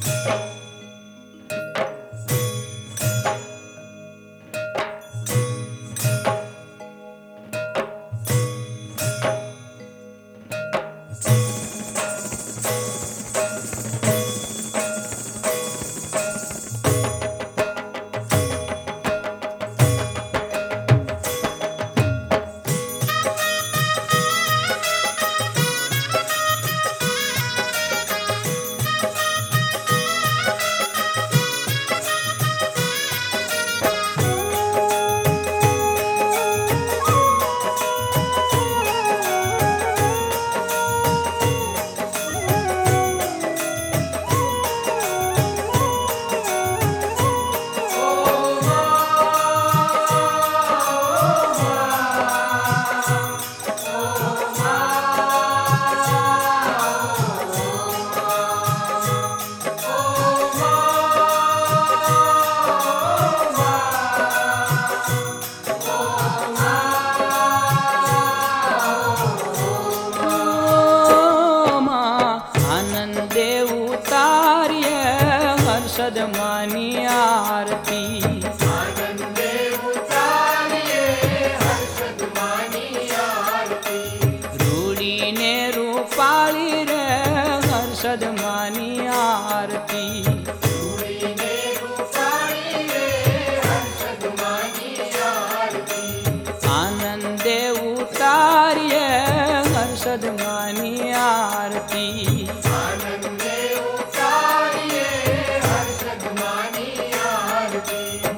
સદમાની આરતી આનંદે ઉતારીએ હર્ષદમાની આરતી રૂડીને રૂપાળી રે હર્ષદમાની આરતી રૂડીને રૂપાળી રે હર્ષદમાની આરતી આનંદે ઉતારીએ હર્ષદમાની આરતી આનંદે ઉતારીએ હર્ષદમાની આરતી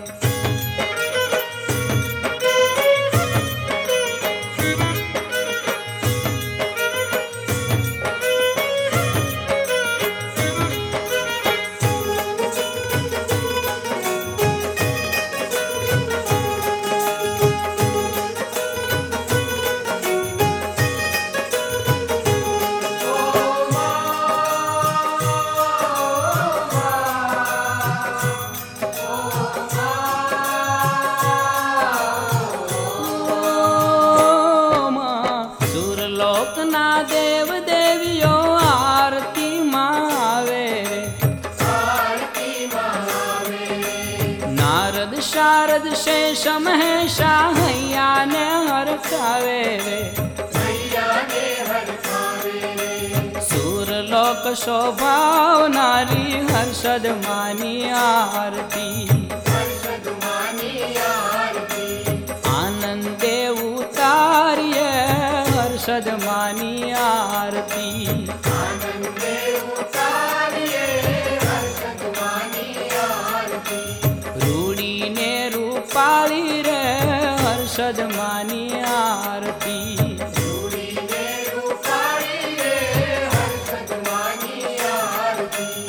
લોકના દેવ દેવીઓ આરતીમાં આવે રે આરતીમાં આવે નારદ શારદ શેષ મહેશા હૈયાને હરખાવે રે હૈયાને હરખાવે સુરલોક શોભાવનારી હર્ષદમાની આરતી હર્ષદમાની આરતી આનંદે ઉતારીએ હર્ષદમાની આરતી આનંદે ઉતારીએ હર્ષદમાની આરતી રૂડીને રૂપાળી રે હર્ષદમાની આરતી રૂડીને રૂપાળી રે હર્ષદમાની આરતી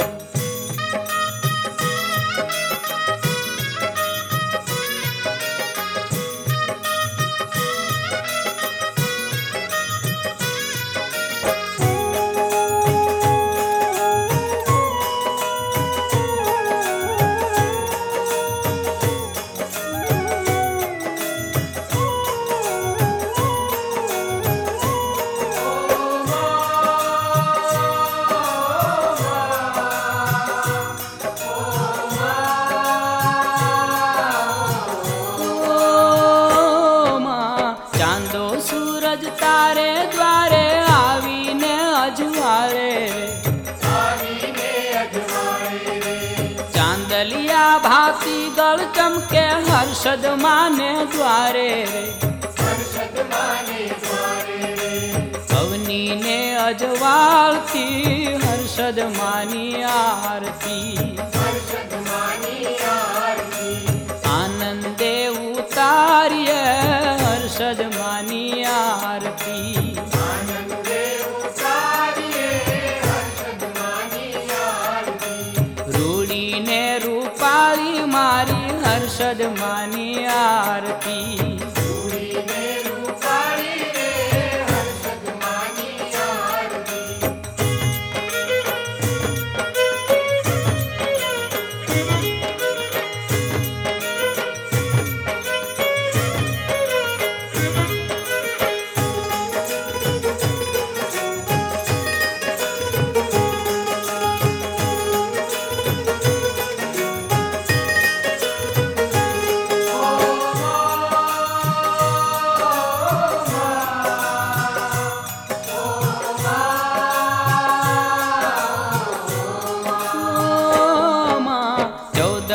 ચાંદો સૂરજ તારે દ્વારે આવીને અજવાળે આવીને અજવાળે રે ચાંદલિયા ભાતી ગળ ચમકે હર્ષદમાને દ્વારે હર્ષદમાને દ્વારે રે અવનીને અજવાળતી હર્ષદમાની આરતી હર્ષદમાની આરતી આનંદે ઉતારીએ હર્ષદમાની આરતી આનંદે ઉતારીએ હર્ષદમાની આરતી રૂડીને રૂપાળી મારી હર્ષદમાની આરતી રૂડીને રૂપાળી રે હર્ષદમાની આરતી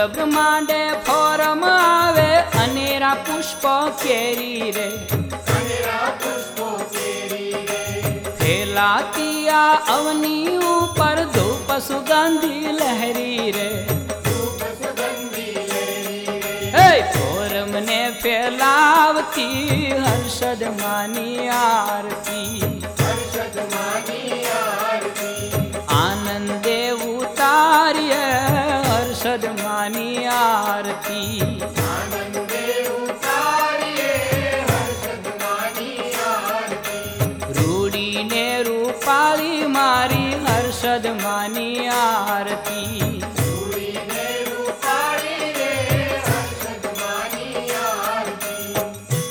બ્રહ્માંડે ફોરમ આવે અનેરા પુષ્પ કેરી રે અનેરા પુષ્પો કેરી રે ફેલાતી આ અવની ઉપર ધૂપ સુગંધી લહેરી રે ધૂપ સુગંધી લેરી રે હે ફોરમ ને ફેલાવતી હર્ષદ માની આરતી હર્ષદ માની આરતી આનંદે ઉતારીએ હર્ષદ માની આરતી આનંદે ઉતારીએ હર્ષદ માની આરતી રૂડીને રૂપાળી મારી હર્ષદ માની આરતી રૂડીને રૂપાળીને હર્ષદ માની આરતી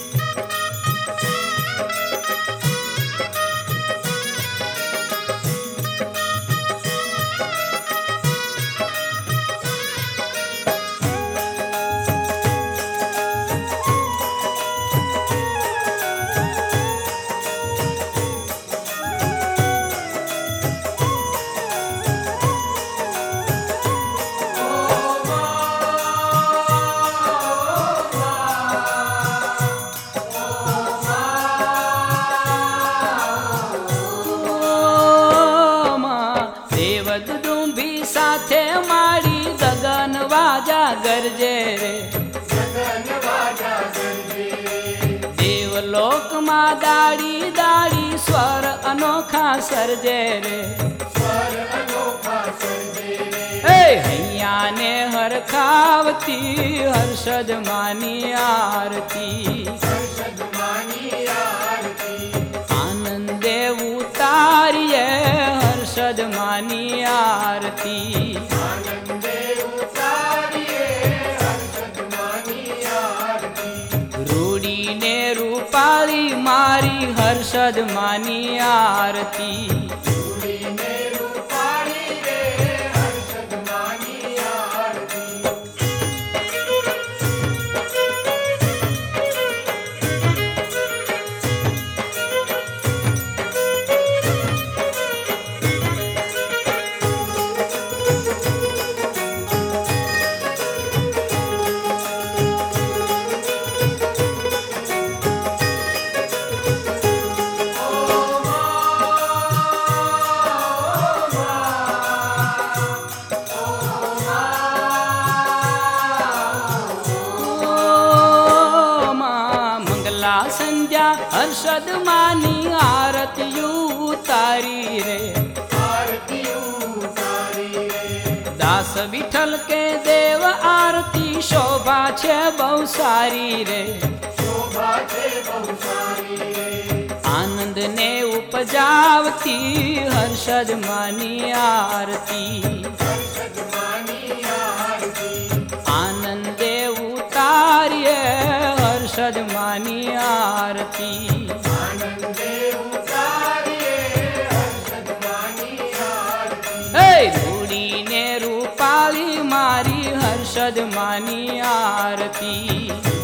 દેવદુંભી સાથે મારી ગગન વાજા ગરજે રે ગગન વાજા ગરજે દેવલોકમાં દાડી દાડી સ્વર અનોખા સર્જે રે સ્વર અનોખા સર્જે હે હૈયાને હરખાવતી હર્ષદ માની આરતી હર્ષદ માની આરતી આનંદે ઉતારીએ હર્ષદ માની આરતી આનંદે ઉતારીએ હર્ષદ માની આરતી રૂડીને રૂપાળી મારી હર્ષદ માની આરતી રૂડીને રૂપાળીને હર્ષદ માની આરતી ઓ માં મંગલા સંધ્યા હર્ષદ માની આરતી ઉતારી રે આરતી ઉતારી રે દાસ વિઠ્ઠલ કે દેવ આરતી શોભા છે બહુ સારી રે શોભા છે બહુ સારી રે આનંદ ને ઉપજાવતી હર્ષદ માની આરતી હર્ષદ માની આરતી આનંદે ઉતારીએ હર્ષદ માની આરતી આનંદે ઉતારીએ હર્ષદ માની આરતી હે રૂડીને રૂપાળી મારી હર્ષદ માની આરતી